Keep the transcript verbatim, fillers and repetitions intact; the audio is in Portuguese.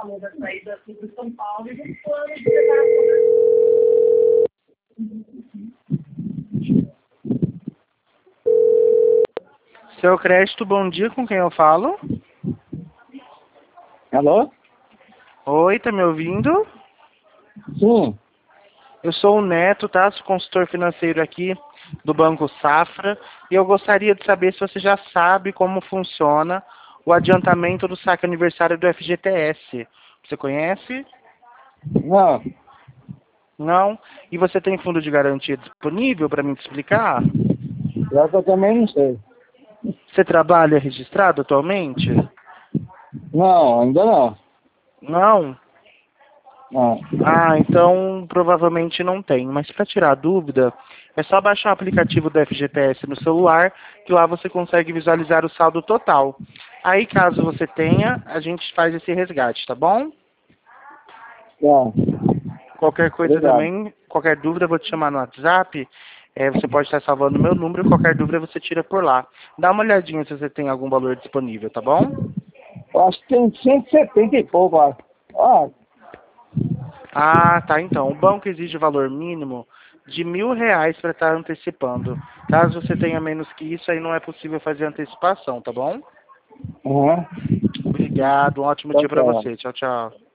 valor da saída aqui de São Paulo e do plano de preparação. Seu Crédito, bom dia, com quem eu falo? Alô? Oi, tá me ouvindo? Sim. Eu sou o Neto, tá? Sou consultor financeiro aqui do Banco Safra e eu gostaria de saber se você já sabe como funciona o adiantamento do saque aniversário do F G T S. Você conhece? Não. Não? E você tem fundo de garantia disponível para me explicar? Já que eu também não sei. Você trabalha registrado atualmente? Não, ainda não. Não? Não. Ah, então provavelmente não tem. Mas para tirar a dúvida, é só baixar o aplicativo do F G T S no celular, que lá você consegue visualizar o saldo total. Aí, caso você tenha, a gente faz esse resgate, tá bom? Tá. Qualquer coisa Obrigado. também, qualquer dúvida, eu vou te chamar no WhatsApp. É, você pode estar salvando o meu número, qualquer dúvida você tira por lá. Dá uma olhadinha se você tem algum valor disponível, tá bom? Eu acho que tem cento e setenta e pouco, ó. Ó, Ah, tá, então. O banco exige valor mínimo de mil reais para estar antecipando. Caso você tenha menos que isso, aí não é possível fazer antecipação, tá bom? aham. Obrigado, um ótimo Tá, dia para tá. você. Tchau, tchau.